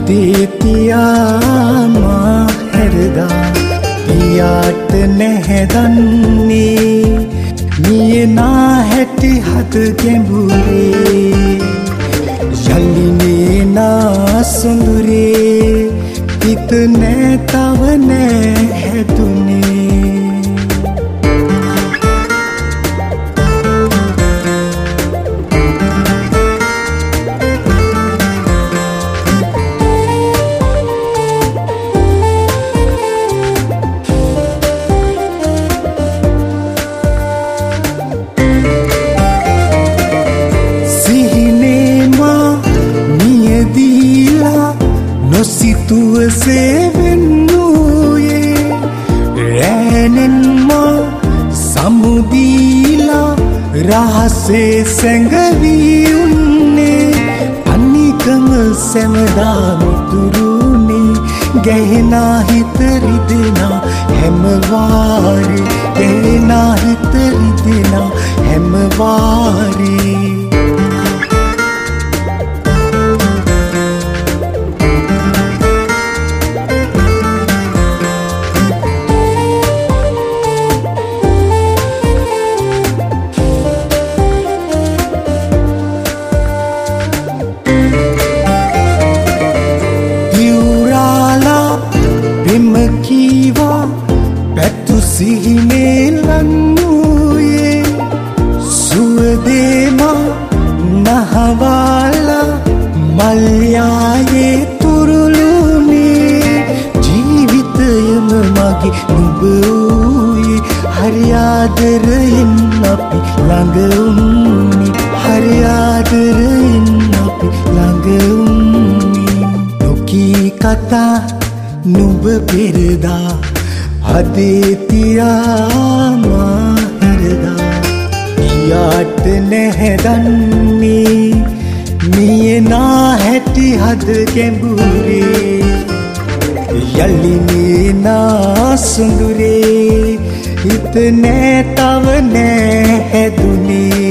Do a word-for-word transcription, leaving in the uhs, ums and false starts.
හදේ තියාමා හැරදා පියාට නැහැ දන්නේ මියනා හැටි හද ගැඹුරේ යල්ලිනේ නා සොඳුරේ හිත නෑ තව නෑ හැදුනේ නොසිතුවසේ වෙන්නූයේ රෑනෙන්මා සමුදීලා රහසේ සැඟවී උන්නේ අනිකම සැමදා මුතුරුනේ ගැහෙනා හිත රිදෙනා හැම වාරේ ගැහෙනා හිත රිදෙනා හැම වාරේ කීවා පැත්තු සිහිනේ ලන්නූයේ සුවදේමා නහවාලා මල්යායේ තුරුළුනේ ජීවිතයම මගේ නුඹ වූයේ හරි ආදරයෙන් අපි ළඟ වුණේ හරි ආදරයෙන් අපි ළඟ වුණේ නොකී කතා නුඹ පෙරදා හදේ තියාමා හැරදා පියාට නැහැ දන්නේ මියනා හැටි හද ගැඹුරේ යල්ලිනේ නා සොඳුරේ හිත නෑ තව නෑ හැදුනේ